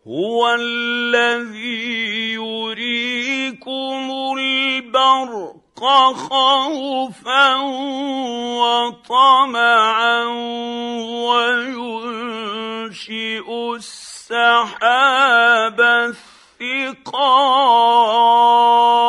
هو الذي يريكم البرق خوفا وطمعا وينشئ السحاب الثقال